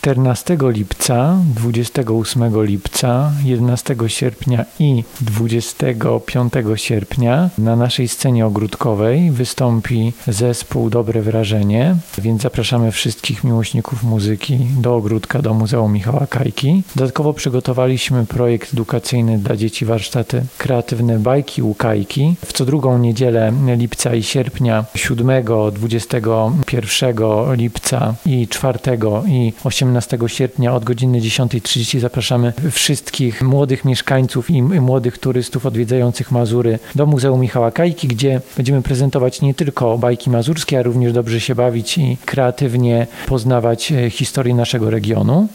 14 lipca, 28 lipca, 11 sierpnia i 25 sierpnia na naszej scenie ogródkowej wystąpi zespół Dobre Wrażenie, więc zapraszamy wszystkich miłośników muzyki do ogródka do Muzeum Michała Kajki. Dodatkowo przygotowaliśmy projekt edukacyjny dla dzieci, warsztaty kreatywne Bajki u Kajki. W co drugą niedzielę lipca i sierpnia, 7, 21 lipca i 4 i 18 sierpnia od godziny 10:30 zapraszamy wszystkich młodych mieszkańców i młodych turystów odwiedzających Mazury do Muzeum Michała Kajki, gdzie będziemy prezentować nie tylko bajki mazurskie, a również dobrze się bawić i kreatywnie poznawać historię naszego regionu.